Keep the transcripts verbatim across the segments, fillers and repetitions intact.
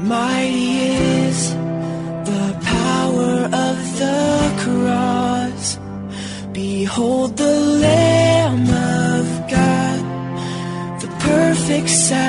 Mighty is the power of the cross. Behold the Lamb of God, the perfect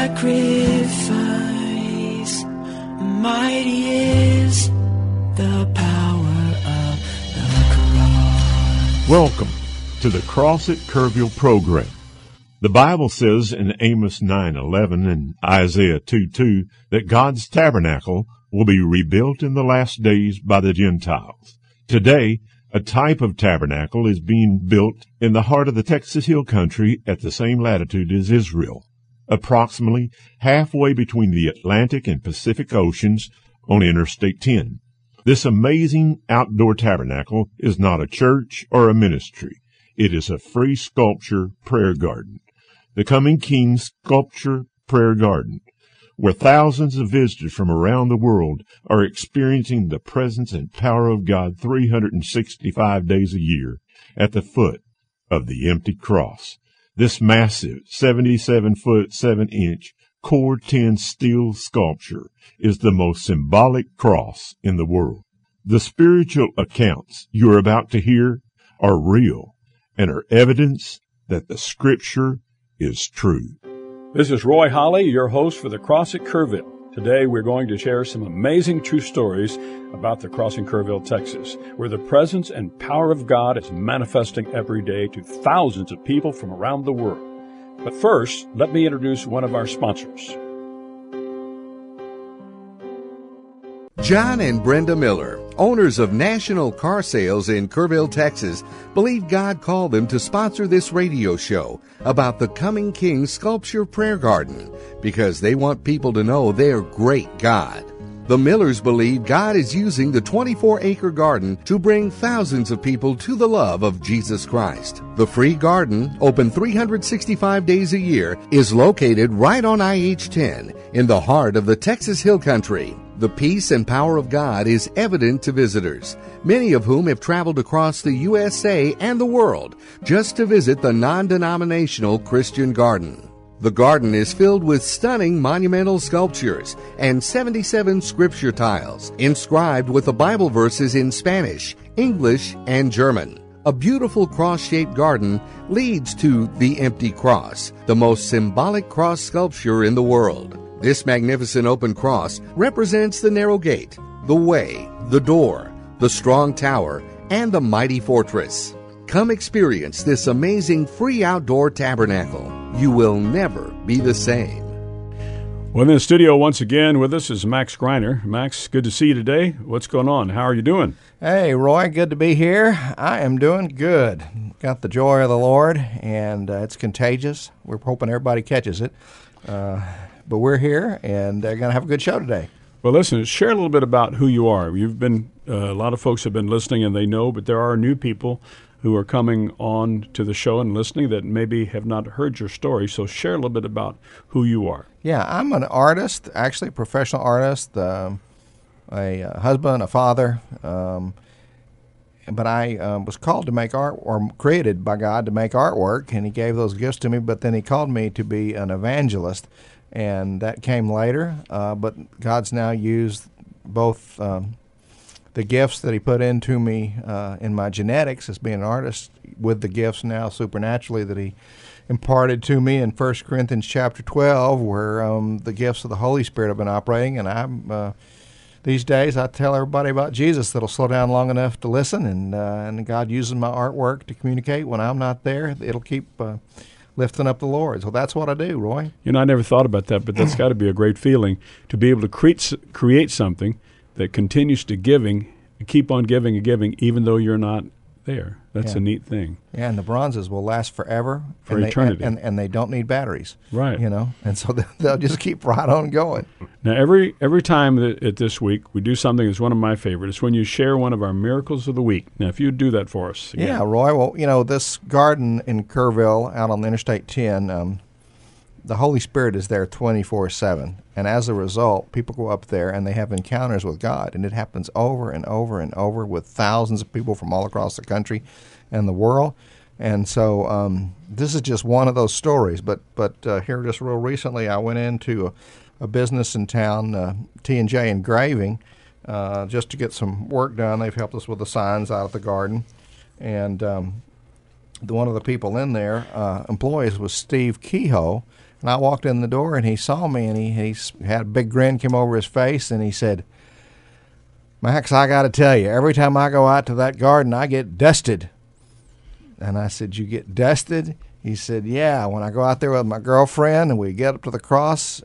sacrifice. Mighty is the power of the cross. Welcome to the Cross at Kerrville program. The Bible says in Amos nine eleven and Isaiah two two that God's tabernacle will be rebuilt in the last days by the Gentiles. Today, a type of tabernacle is being built in the heart of the Texas Hill Country at the same latitude as Israel, approximately halfway between the Atlantic and Pacific Oceans on Interstate ten. This amazing outdoor tabernacle is not a church or a ministry. It is a free sculpture prayer garden. The Coming King Sculpture Prayer Garden, where thousands of visitors from around the world are experiencing the presence and power of God three hundred sixty-five days a year at the foot of the empty cross. This massive seventy-seven foot seven inch core ten steel sculpture is the most symbolic cross in the world. The spiritual accounts you are about to hear are real and are evidence that the Scripture is true. This is Roy Holly, your host for the Cross at Kerrville. Today we're going to share some amazing true stories about the Cross in Kerrville, Texas, where the presence and power of God is manifesting every day to thousands of people from around the world. But first, let me introduce one of our sponsors. John and Brenda Miller, owners of National Car Sales in Kerrville, Texas, believe God called them to sponsor this radio show about the Coming King Sculpture Prayer Garden because they want people to know their great God. The Millers believe God is using the twenty-four acre garden to bring thousands of people to the love of Jesus Christ. The free garden, open three hundred sixty-five days a year, is located right on I H ten in the heart of the Texas Hill Country. The peace and power of God is evident to visitors, many of whom have traveled across the U S A and the world just to visit the non-denominational Christian garden. The garden is filled with stunning monumental sculptures and seventy-seven scripture tiles inscribed with the Bible verses in Spanish, English, and German. A beautiful cross-shaped garden leads to the empty cross, the most symbolic cross sculpture in the world. This magnificent open cross represents the narrow gate, the way, the door, the strong tower, and the mighty fortress. Come experience this amazing free outdoor tabernacle. You will never be the same. Well, in the studio once again with us is Max Greiner. Max, good to see you today. What's going on? How are you doing? Hey, Roy, good to be here. I am doing good. Got the joy of the Lord, and uh, it's contagious. We're hoping everybody catches it. Uh, but we're here, and they're going to have a good show today. Well, listen, share a little bit about who you are. You've been, uh, a lot of folks have been listening, and they know, but there are new people who are coming on to the show and listening that maybe have not heard your story. So share a little bit about who you are. Yeah, I'm an artist, actually a professional artist, um, a, a husband, a father. Um, but I uh, was called to make art, or created by God to make artwork, and He gave those gifts to me, but then He called me to be an evangelist, and that came later. Uh, but God's now used both um, the gifts that He put into me uh, in my genetics as being an artist with the gifts now supernaturally that He imparted to me in First Corinthians chapter twelve, where um, the gifts of the Holy Spirit have been operating. And I'm uh, these days I tell everybody about Jesus that'll slow down long enough to listen, and uh, and God uses my artwork to communicate. When I'm not there, it'll keep uh, lifting up the Lord. So that's what I do, Roy. You know, I never thought about that, but that's got to be a great feeling to be able to create create something that continues to giving, keep on giving and giving, even though you're not there. That's yeah. a neat thing. Yeah, and the bronzes will last forever. For and eternity. They, and, and, and they don't need batteries. Right. You know, and so they'll just keep right on going. Now, every every time that at this week, we do something that's one of my favorites. It's when you share one of our miracles of the week. Now, if you would do that for us. Again. Yeah, Roy. Well, you know, this garden in Kerrville out on Interstate ten, um, the Holy Spirit is there twenty-four seven. And as a result, people go up there and they have encounters with God. And it happens over and over and over with thousands of people from all across the country and the world. And so um, this is just one of those stories. But but uh, here just real recently, I went into a business in town, uh, T and J Engraving, uh, just to get some work done. They've helped us with the signs out of the garden. And um, the, one of the people in there, uh, employees, was Steve Kehoe. And I walked in the door, and he saw me, and he, he had a big grin came over his face, and he said, "Max, I got to tell you, every time I go out to that garden, I get dusted." And I said, "You get dusted?" He said, "Yeah, when I go out there with my girlfriend and we get up to the cross,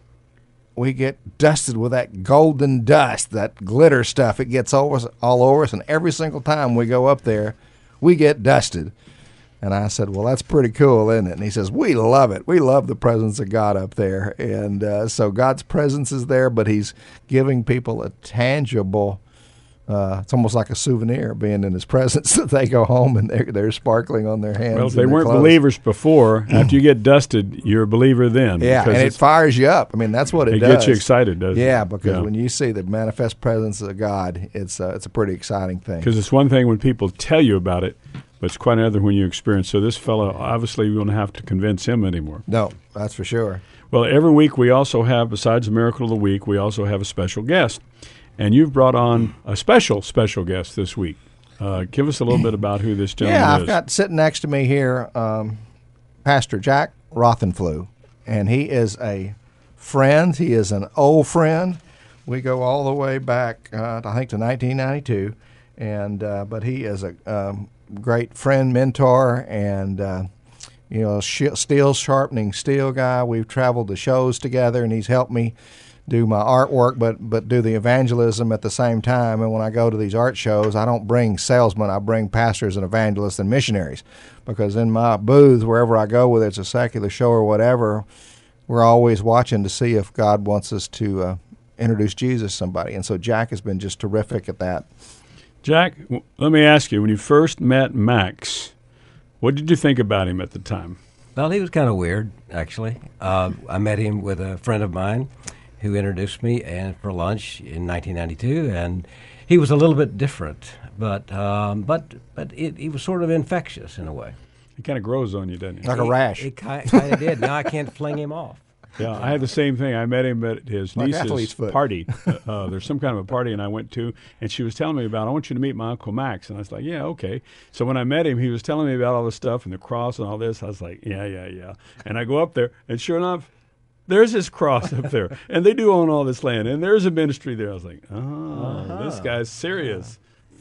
we get dusted with that golden dust, that glitter stuff. It gets over us, all over us, and every single time we go up there, we get dusted." And I said, "Well, that's pretty cool, isn't it?" And he says, "We love it. We love the presence of God up there." And uh, so God's presence is there, but he's giving people a tangible, uh, it's almost like a souvenir being in his presence, that they go home and they're, they're sparkling on their hands. Well, if they and their weren't clothes. believers before, after you get dusted, you're a believer then. Yeah, and it it's- fires you up. I mean, that's what it, It does. gets you excited, doesn't it? Yeah, because Yeah. when you see the manifest presence of God, it's uh, it's a pretty exciting thing. Because it's one thing when people tell you about it, but it's quite another when you experience. So this fellow, obviously, we don't have to convince him anymore. No, that's for sure. Well, every week we also have, besides the Miracle of the Week, we also have a special guest. And you've brought on a special, special guest this week. Uh, give us a little bit about who this gentleman Yeah, is. I've got sitting next to me here um, Pastor Jack Rothenflew, and he is a friend. He is an old friend. We go all the way back, uh, I think, to nineteen ninety-two. And uh, but he is a um, great friend, mentor, and uh, you know, sh- steel sharpening steel guy. We've traveled to shows together, and he's helped me do my artwork, but but do the evangelism at the same time. And when I go to these art shows, I don't bring salesmen. I bring pastors and evangelists and missionaries, because in my booth, wherever I go, whether it's a secular show or whatever, we're always watching to see if God wants us to uh, introduce Jesus to somebody. And so Jack has been just terrific at that. Jack, w- let me ask you, when you first met Max, what did you think about him at the time? Well, he was kind of weird, actually. Uh, I met him with a friend of mine who introduced me and for lunch in nineteen ninety-two, and he was a little bit different, but um, but but it, he was sort of infectious in a way. He kind of grows on you, doesn't he? Like a rash. It kind of did. Now I can't fling him off. Yeah, I had the same thing. I met him at his Like niece's athlete's foot. party. uh, uh, there's some kind of a party, and I went to, and she was telling me about, I want you to meet my Uncle Max. And I was like, yeah, okay. So when I met him, he was telling me about all this stuff and the cross and all this. I was like, yeah, yeah, yeah. And I go up there, and sure enough, there's his cross up there. And they do own all this land, and there's a ministry there. I was like, oh, Uh-huh. this guy's serious.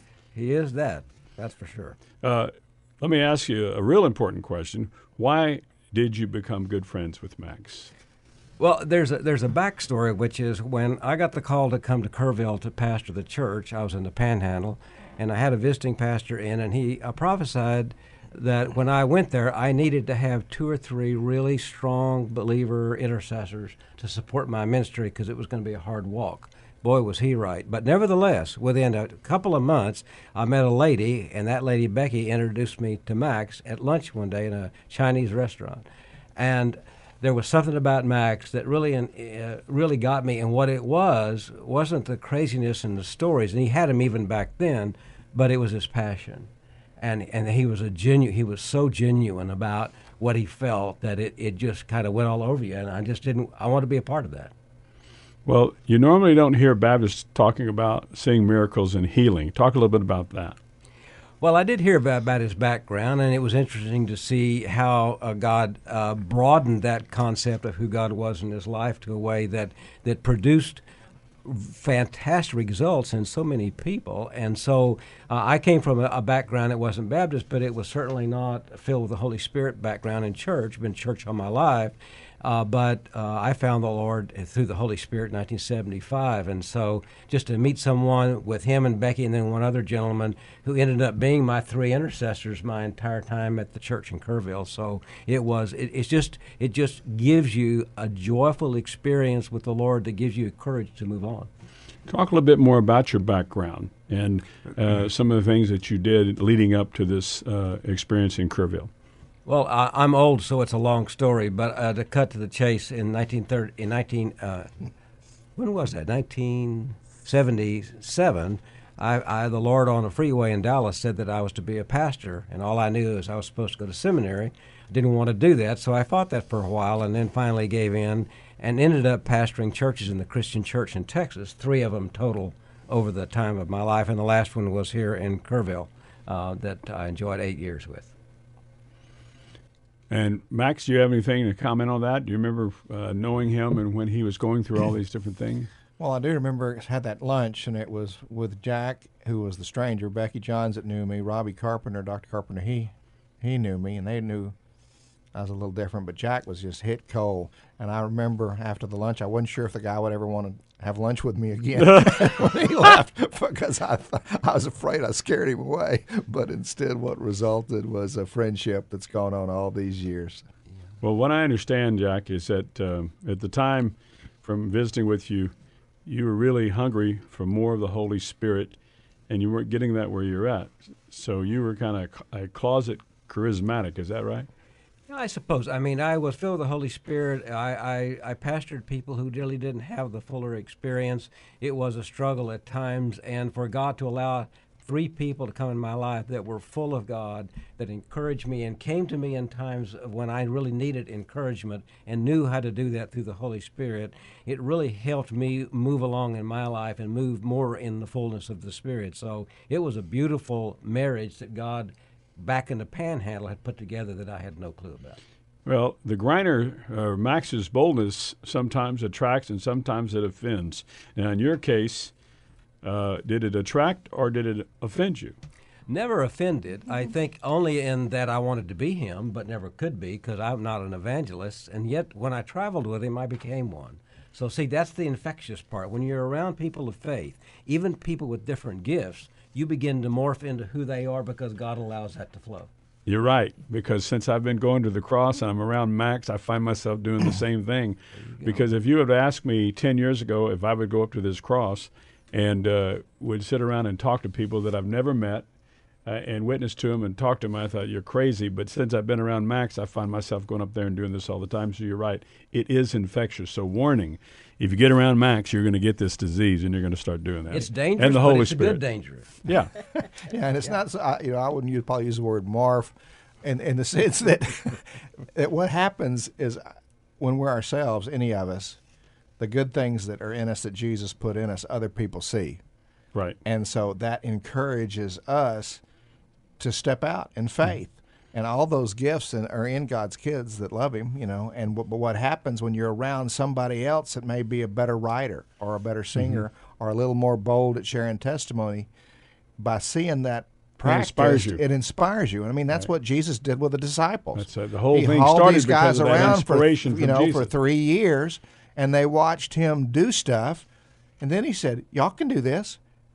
He is that. That's for sure. Uh, let me ask you a real important question. Why did you become good friends with Max? Well, there's a, there's a backstory, which is when I got the call to come to Kerrville to pastor the church, I was in the Panhandle, and I had a visiting pastor in, and he uh, prophesied that when I went there, I needed to have two or three really strong believer intercessors to support my ministry, because it was going to be a hard walk. Boy, was he right. But nevertheless, within a couple of months, I met a lady, and that lady, Becky, introduced me to Max at lunch one day in a Chinese restaurant. And there was something about Max that really uh, really got me, and what it was wasn't the craziness and the stories, and he had them even back then, but it was his passion. And and he was a genu- he was so genuine about what he felt that it, it just kind of went all over you, and I just didn't, I want to be a part of that. Well, you normally don't hear Baptists talking about seeing miracles and healing. Talk a little bit about that. Well, I did hear about, about his background, and it was interesting to see how uh, God uh, broadened that concept of who God was in his life to a way that, that produced fantastic results in so many people. And so uh, I came from a, a background that wasn't Baptist, but it was certainly not filled with the Holy Spirit background in church. Been in church all my life. Uh, but uh, I found the Lord through the Holy Spirit in nineteen seventy-five. And so just to meet someone with him and Becky and then one other gentleman who ended up being my three intercessors my entire time at the church in Kerrville. So it was, it, it's just, it just gives you a joyful experience with the Lord that gives you courage to move on. Talk a little bit more about your background and uh, some of the things that you did leading up to this uh, experience in Kerrville. Well, I, I'm old, so it's a long story. But uh, to cut to the chase, in nineteen thirty, in nineteen, uh, when was that? nineteen seventy-seven. I, I, the Lord on a freeway in Dallas said that I was to be a pastor, and all I knew is I was supposed to go to seminary. I didn't want to do that, so I fought that for a while, and then finally gave in and ended up pastoring churches in the Christian church in Texas, three of them total over the time of my life, and the last one was here in Kerrville uh, that I enjoyed eight years with. And Max, do you have anything to comment on that? Do you remember uh, knowing him and when he was going through all these different things? Well, I do remember I had that lunch, and it was with Jack, who was the stranger, Becky Johns that knew me, Robbie Carpenter, Doctor Carpenter, he he knew me, and they knew I was a little different, but Jack was just hit cold. And I remember after the lunch, I wasn't sure if the guy would ever want to have lunch with me again when he left, because I th- I was afraid I scared him away. But instead what resulted was a friendship that's gone on all these years. Well, what I understand, Jack, is that uh, at the time from visiting with you, you were really hungry for more of the Holy Spirit, and you weren't getting that where you're at. So you were kind of a closet charismatic. Is that right? I suppose. I mean, I was filled with the Holy Spirit. I, I, I pastored people who really didn't have the fuller experience. It was a struggle at times, and for God to allow three people to come in my life that were full of God, that encouraged me and came to me in times when I really needed encouragement and knew how to do that through the Holy Spirit, it really helped me move along in my life and move more in the fullness of the Spirit. So it was a beautiful marriage that God back in the Panhandle had put together that I had no clue about. Well, the Griner, uh, Max's boldness sometimes attracts and sometimes it offends. Now, in your case, uh, did it attract or did it offend you? Never offended. I think only in that I wanted to be him, but never could be because I'm not an evangelist. And yet, when I traveled with him, I became one. So, see, that's the infectious part. When you're around people of faith, even people with different gifts, you begin to morph into who they are because God allows that to flow. You're right, because since I've been going to the cross and I'm around Max, I find myself doing the same thing. Because if you had asked me ten years ago if I would go up to this cross and uh, would sit around and talk to people that I've never met uh, and witness to them and talk to them, I thought, you're crazy. But since I've been around Max, I find myself going up there and doing this all the time. So you're right. It is infectious. So warning, if you get around Max, you're going to get this disease and you're going to start doing that. It's dangerous, and the Holy but it's Spirit. a good dangerous. Yeah. Yeah, and it's yeah. not, so, you know, I wouldn't use, probably use the word morph in, in the sense that, that what happens is when we're ourselves, any of us, the good things that are in us that Jesus put in us, other people see. Right. And so that encourages us to step out in faith. Mm-hmm. And all those gifts are in God's kids that love him, you know. And but what happens when you're around somebody else that may be a better writer or a better singer mm-hmm. or a little more bold at sharing testimony, by seeing that practiced, it inspires you. It inspires you. And I mean, that's right. what Jesus did with the disciples. That's uh, the whole he thing hauled started these guys because of around that inspiration for, you from know, Jesus. for three years, and they watched him do stuff. And then he said, y'all can do this.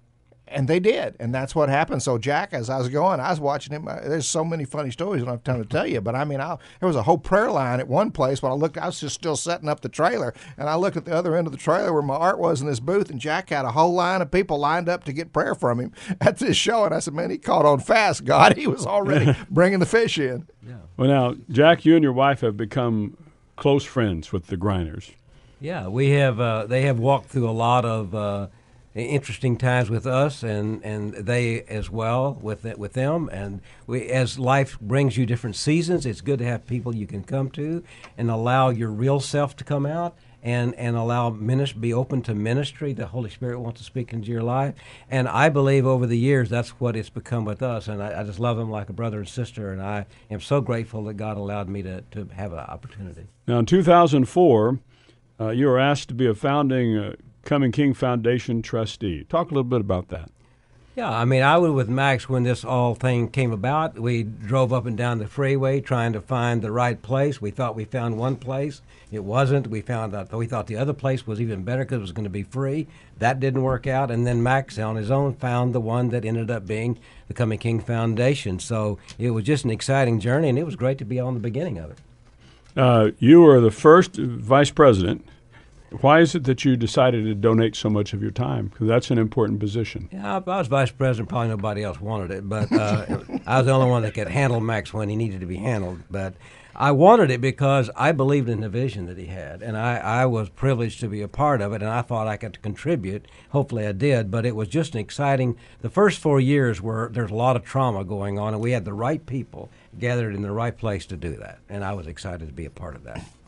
And they did, and that's what happened. So Jack, as I was going, I was watching him. Uh, there's so many funny stories I don't have time to tell you, but I mean, I, there was a whole prayer line at one place. When I looked, I was just still setting up the trailer, and I looked at the other end of the trailer where my art was in this booth, and Jack had a whole line of people lined up to get prayer from him at this show. And I said, man, he caught on fast. God, he was already bringing the fish in. Yeah. Well, now, Jack, you and your wife have become close friends with the Griners. Yeah, we have. Uh, they have walked through a lot of Uh, interesting times with us, and, and they as well with it, with them. And we, as life brings you different seasons, it's good to have people you can come to and allow your real self to come out, and, and allow ministry, be open to ministry. The Holy Spirit wants to speak into your life. And I believe over the years that's what it's become with us. And I, I just love them like a brother and sister, and I am so grateful that God allowed me to, to have an opportunity. Now, in two thousand four, uh, you were asked to be a founding uh, Coming King Foundation trustee. Talk a little bit about that. Yeah, I mean, I was with Max when this all thing came about. We drove up and down the freeway trying to find the right place. We thought we found one place. It wasn't. We found out, we thought the other place was even better because it was going to be free. That didn't work out. And then Max, on his own, found the one that ended up being the Coming King Foundation. So it was just an exciting journey, and it was great to be on the beginning of it. Uh, you were the first vice president. Why is it that you decided to donate so much of your time? Because that's an important position. Yeah, I was vice president. Probably nobody else wanted it, but uh, I was the only one that could handle Max when he needed to be handled. But I wanted it because I believed in the vision that he had, and I, I was privileged to be a part of it, and I thought I could contribute. Hopefully I did, but it was just an exciting – the first four years were there's a lot of trauma going on, and we had the right people gathered in the right place to do that, and I was excited to be a part of that.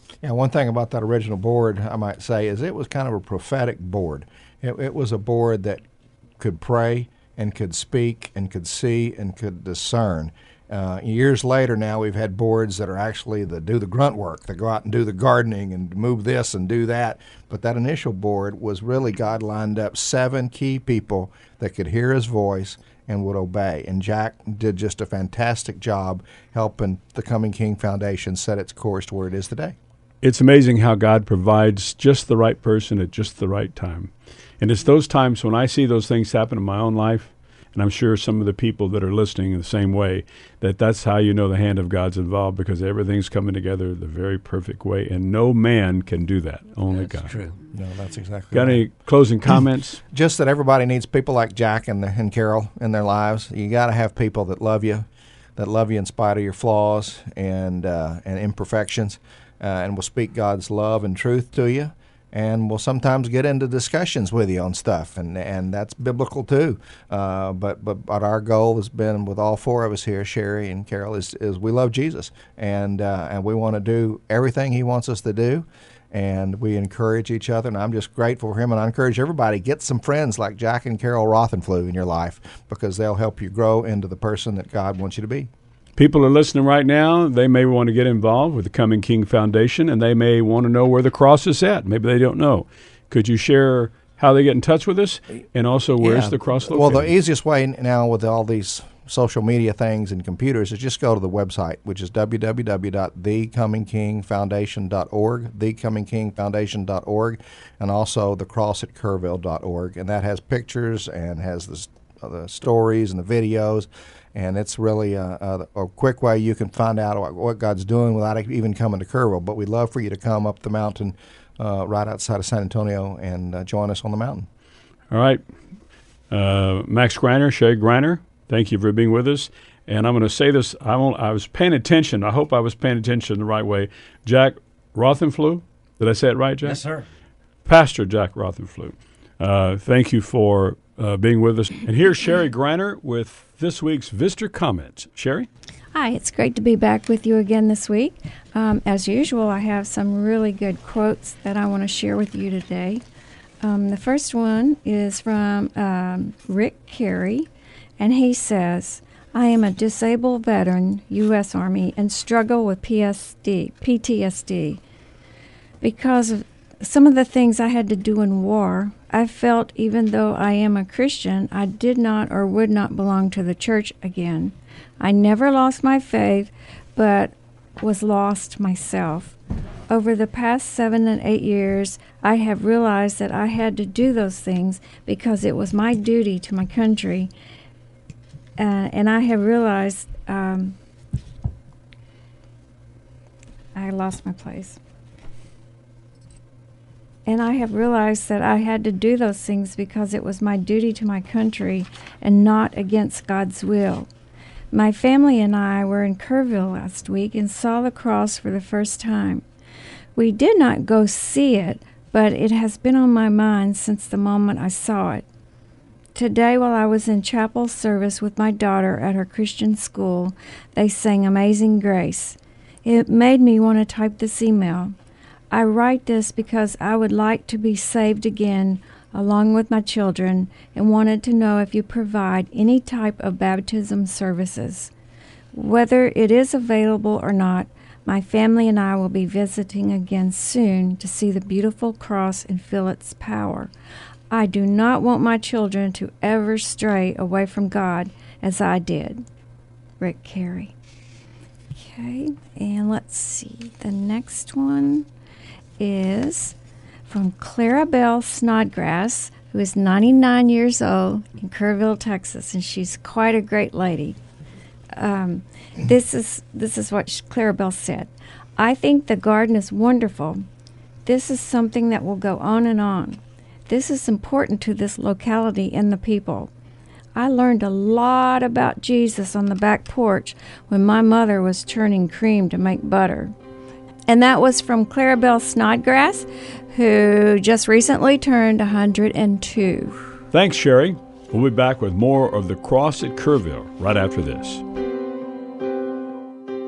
Yeah, one thing about that original board, I might say, is it was kind of a prophetic board. It, it was a board that could pray and could speak and could see and could discern. Uh, years later now, we've had boards that are actually that do the grunt work, that go out and do the gardening and move this and do that. But that initial board was really God lined up seven key people that could hear his voice and would obey. And Jack did just a fantastic job helping the Coming King Foundation set its course to where it is today. It's amazing how God provides just the right person at just the right time. And it's those times when I see those things happen in my own life, and I'm sure some of the people that are listening in the same way, that that's how you know the hand of God's involved, because everything's coming together the very perfect way, and no man can do that, only That's God. true. No, that's exactly Got right. any closing comments? Just that everybody needs people like Jack and, and Carol in their lives. You got to have people that love you, that love you in spite of your flaws and uh, and imperfections, uh, and will speak God's love and truth to you, and will sometimes get into discussions with you on stuff, and and that's biblical too. Uh, but, but but our goal has been with all four of us here, Sherry and Carol, is is we love Jesus, and uh, and we want to do everything He wants us to do. And we encourage each other, and I'm just grateful for him. And I encourage everybody, get some friends like Jack and Carol Rothenflew in your life, because they'll help you grow into the person that God wants you to be. People are listening right now. They may want to get involved with the Coming King Foundation, and they may want to know where the cross is at. Maybe they don't know. Could you share how they get in touch with us, and also where's Yeah. the cross located? Well, the easiest way now with all these social media things and computers is just go to the website, which is w w w dot the coming king foundation dot org, the coming king foundation dot org, and also the cross at kerrville dot org. And that has pictures and has the, uh, the stories and the videos. And it's really a, a, a quick way you can find out what, what God's doing without even coming to Kerrville. But we'd love for you to come up the mountain uh, right outside of San Antonio and uh, join us on the mountain. All right. Uh, Max Greiner, Shay Greiner, thank you for being with us. And I'm going to say this. I, won't, I was paying attention. I hope I was paying attention the right way. Jack Rothenflew. Did I say it right, Jack? Yes, sir. Pastor Jack Rothenflew. Uh, thank you for uh, being with us. And here's Sherry Greiner with this week's Visitor Comments. Sherry? Hi, it's great to be back with you again this week. Um, as usual, I have some really good quotes that I want to share with you today. Um, the first one is from um, Rick Carey, and he says, I am a disabled veteran, U S Army, and struggle with P S D, P T S D. Because of some of the things I had to do in war, I felt even though I am a Christian, I did not or would not belong to the church again. I never lost my faith, but was lost myself. Over the past seven and eight years, I have realized that I had to do those things because it was my duty to my country. Uh, and I have realized, um, I lost my place. And I have realized that I had to do those things because it was my duty to my country and not against God's will. My family and I were in Kerrville last week and saw the cross for the first time. We did not go see it, but it has been on my mind since the moment I saw it. Today, while I was in chapel service with my daughter at her Christian school, they sang Amazing Grace. It made me want to type this email. I write this because I would like to be saved again along with my children and wanted to know if you provide any type of baptism services. Whether it is available or not, my family and I will be visiting again soon to see the beautiful cross and feel its power. I do not want my children to ever stray away from God as I did. Rick Carey. Okay, and let's see. The next one is from Clarabelle Snodgrass, who is ninety-nine years old in Kerrville, Texas, and she's quite a great lady. Um, this is this is what Clarabelle said. I think the garden is wonderful. This is something that will go on and on. This is important to this locality and the people. I learned a lot about Jesus on the back porch when my mother was churning cream to make butter. And that was from Clarabelle Snodgrass, who just recently turned one hundred two. Thanks, Sherry. We'll be back with more of The Cross at Kerrville right after this.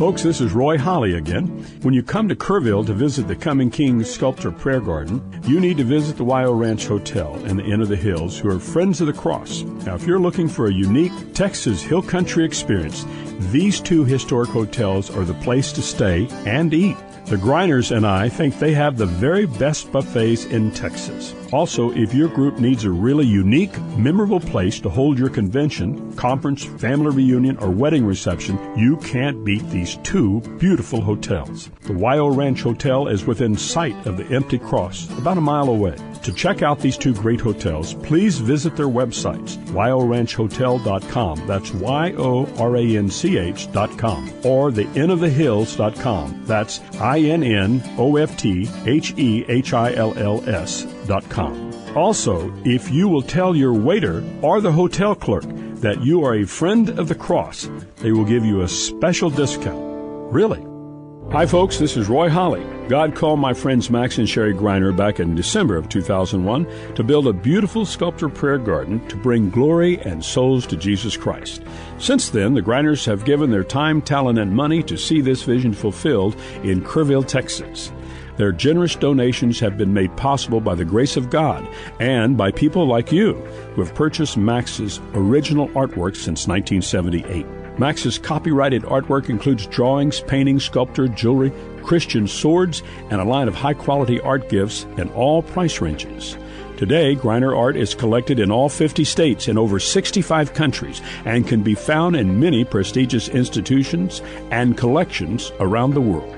Folks, this is Roy Holly again. When you come to Kerrville to visit the Coming King Sculpture Prayer Garden, you need to visit the Wyo Ranch Hotel and the Inn of the Hills, who are Friends of the Cross. Now, if you're looking for a unique Texas Hill Country experience, these two historic hotels are the place to stay and eat. The Greiners and I think they have the very best buffets in Texas. Also, if your group needs a really unique, memorable place to hold your convention, conference, family reunion, or wedding reception, you can't beat these two beautiful hotels. The Wyo Ranch Hotel is within sight of the Empty Cross, about a mile away. To check out these two great hotels, please visit their websites, wyo ranch hotel dot com, that's Y O R A N C H dot com, or the inn of the hills dot com, that's I N N O F T H E H I L L S dot com. Also, if you will tell your waiter or the hotel clerk that you are a friend of the cross, they will give you a special discount. Really. Hi, folks. This is Roy Holly. God called my friends Max and Sherry Greiner back in December of two thousand one to build a beautiful sculpture prayer garden to bring glory and souls to Jesus Christ. Since then, the Greiners have given their time, talent, and money to see this vision fulfilled in Kerrville, Texas. Their generous donations have been made possible by the grace of God and by people like you who have purchased Max's original artwork since nineteen seventy-eight. Max's copyrighted artwork includes drawings, paintings, sculpture, jewelry, Christian swords, and a line of high-quality art gifts in all price ranges. Today, Greiner art is collected in all fifty states in over sixty-five countries and can be found in many prestigious institutions and collections around the world.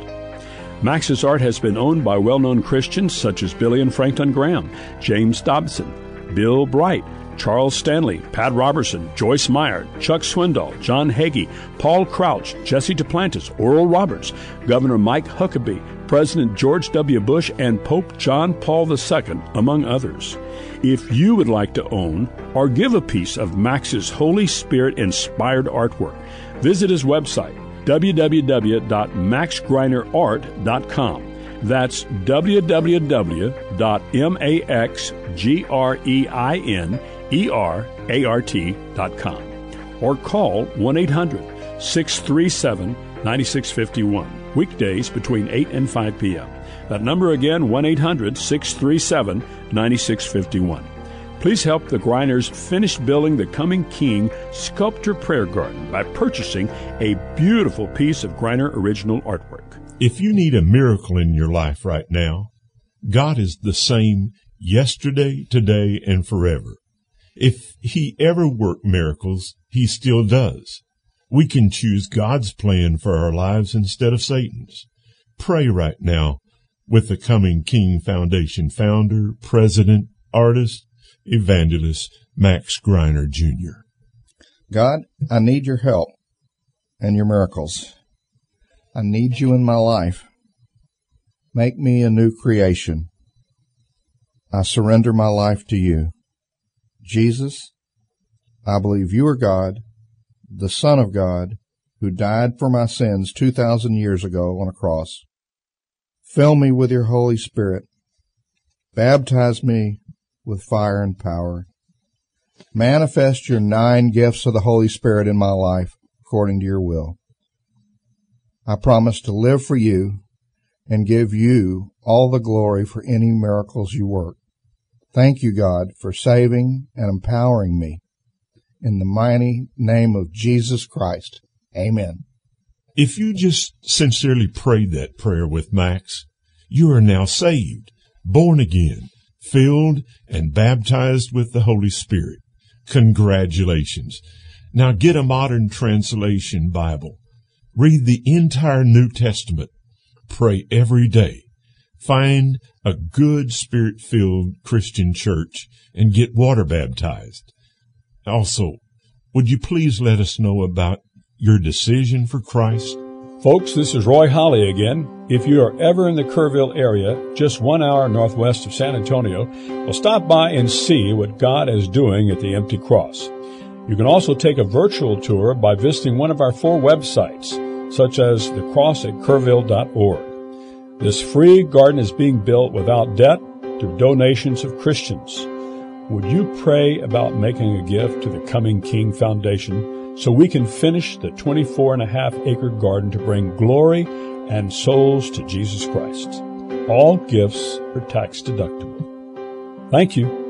Max's art has been owned by well-known Christians such as Billy and Franklin Graham, James Dobson, Bill Bright, Charles Stanley, Pat Robertson, Joyce Meyer, Chuck Swindoll, John Hagee, Paul Crouch, Jesse Duplantis, Oral Roberts, Governor Mike Huckabee, President George W. Bush, and Pope John Paul the Second, among others. If you would like to own or give a piece of Max's Holy Spirit-inspired artwork, visit his website, w w w dot max greiner art dot com. That's w w w dot max greiner art dot com, or call one eight hundred six three seven nine six five one, weekdays between eight and five p.m. That number again, one eight hundred six three seven nine six five one. Please help the Greiners finish building the Coming King Sculpture Prayer Garden by purchasing a beautiful piece of Greiner original artwork. If you need a miracle in your life right now, God is the same yesterday, today, and forever. If He ever worked miracles, He still does. We can choose God's plan for our lives instead of Satan's. Pray right now with the Coming King Foundation founder, president, artist, evangelist, Max Greiner, Junior God, I need your help and your miracles. I need you in my life. Make me a new creation. I surrender my life to you. Jesus, I believe you are God, the Son of God, who died for my sins two thousand years ago on a cross. Fill me with your Holy Spirit. Baptize me with fire and power. Manifest your nine gifts of the Holy Spirit in my life according to your will. I promise to live for you and give you all the glory for any miracles you work. Thank you, God, for saving and empowering me. In the mighty name of Jesus Christ, amen. If you just sincerely prayed that prayer with Max, you are now saved, born again, filled and baptized with the Holy Spirit. Congratulations. Now get a modern translation Bible. Read the entire New Testament. Pray every day. Find a good Spirit-filled Christian church and get water baptized. Also, would you please let us know about your decision for Christ? Folks, this is Roy Holly again. If you are ever in the Kerrville area, just one hour northwest of San Antonio, well, stop by and see what God is doing at the Empty Cross. You can also take a virtual tour by visiting one of our four websites, such as the cross at kerrville dot org. This free garden is being built without debt through donations of Christians. Would you pray about making a gift to the Coming King Foundation so we can finish the twenty-four and a half acre garden to bring glory and souls to Jesus Christ. All gifts are tax deductible. Thank you.